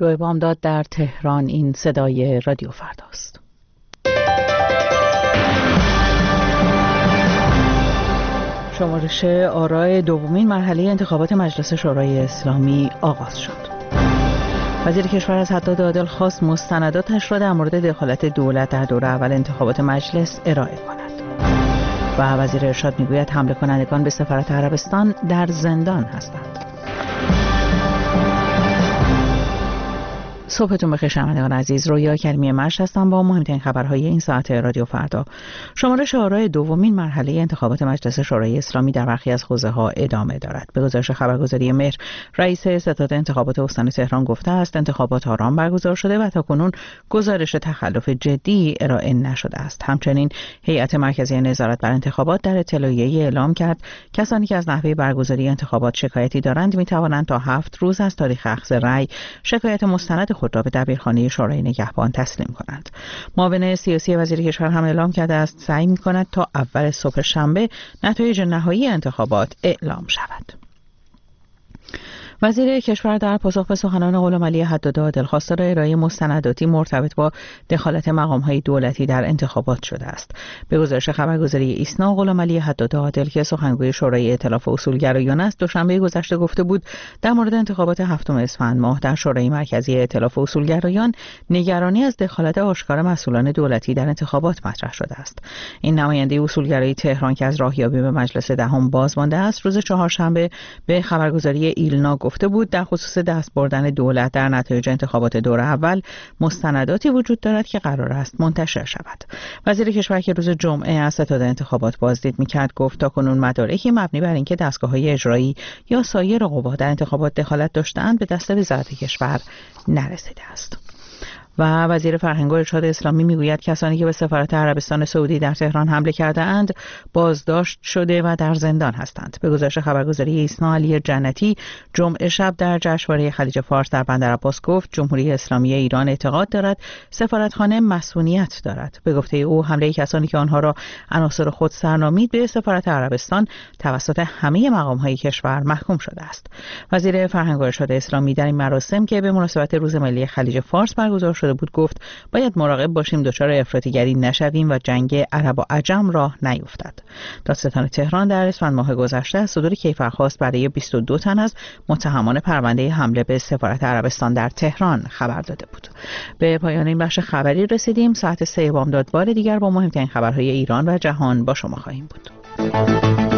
2 بامداد در تهران. این صدای رادیو فرداست. شمارش آرای دومین مرحله انتخابات مجلس شورای اسلامی آغاز شد. وزیر کشور از هداد عادل خواست مستنداتش را در مورد دخالت دولت در دوره اول انتخابات مجلس ارائه کند. و وزیر ارشاد میگوید حمله کنندگان به سفارت عربستان در زندان هستند. صبحتون بخیر شنوندگان عزیز. رویا کریمی مشت هستم با مهمترین خبرهای این ساعت رادیو فردا. شمارش آرای دومین مرحله انتخابات مجلس شورای اسلامی در برخی از حوزه‌ها ادامه دارد. به گزارش خبرگزاری مهر، رئیس ستاد انتخابات استان تهران گفته است انتخابات آرام برگزار شده و تاکنون گزارش تخلف جدی ارائه نشده است. همچنین هیئت مرکزی نظارت بر انتخابات در اطلاعیه‌ای اعلام کرد کسانی که از نحوه برگزاری انتخابات شکایتی دارند می‌توانند تا 7 روز از تاریخ اخذ رأی شکایت مستند خود را به دبیرخانه شورای نگهبان تسلیم کنند. معاون سیاسی وزیر کشور هم اعلام کرده است سعی می‌کند تا اول صبح شنبه نتایج نهایی انتخابات اعلام شود. وزیر کشور در پاسخ به سخنان غلامعلی حداد عادل خواستار ارائه مستنداتی مرتبط با دخالت مقام‌های دولتی در انتخابات شده است. به گزارش خبرگزاری ایسنا، غلامعلی حداد عادل که سخنگوی شورای ائتلاف اصولگرایان است، دوشنبه گذشته گفته بود در مورد انتخابات 7 اسفند ماه در شورای مرکزی ائتلاف اصولگرایان نگرانی از دخالت آشکار مسئولان دولتی در انتخابات مطرح شده است. این نماینده اصولگرایی تهران که از راهیابی به مجلس دهم باز مانده است، روز چهارشنبه به خبرگزاری ایلنا گفته بود در خصوص دست بردن دولت در نتایج انتخابات دوره اول مستنداتی وجود دارد که قرار است منتشر شود. وزیر کشور که روز جمعه از ستاد انتخابات بازدید می‌کرد گفت تاکنون مدارکی مبنی بر اینکه دستگاه‌های اجرایی یا سایر قوا در انتخابات دخالت داشته‌اند به دست وزارت کشور نرسیده است. و وزیر فرهنگ و ارشاد اسلامی میگوید کسانی که به سفارت عربستان سعودی در تهران حمله کرده اند بازداشت شده و در زندان هستند. به گزارش خبرگزاری ایسنا، علی جنتی جمعه شب در جشنواره خلیج فارس در بندر عباس گفت جمهوری اسلامی ایران اعتقاد دارد سفارتخانه مسئولیت دارد. به گفته او حمله کسانی که آنها را عناصر خود سرنامید به سفارت عربستان توسط همه مقام‌های کشور محکوم شده است. وزیر فرهنگ و ارشاد اسلامی در این مراسم که به مناسبت روز ملی خلیج فارس برگزار شده بود گفت باید مراقب باشیم دچار افراطیگری نشویم و جنگ عرب و عجم راه نیفتد. دادستان تهران در اسفند ماه گذشته از صدور کیفرخواست برای 22 تن از متهمان پرونده حمله به سفارت عربستان در تهران خبر داده بود. به پایان این بخش خبری رسیدیم. ساعت 3 بامداد بار دیگر با مهمترین خبرهای ایران و جهان با شما خواهیم بود.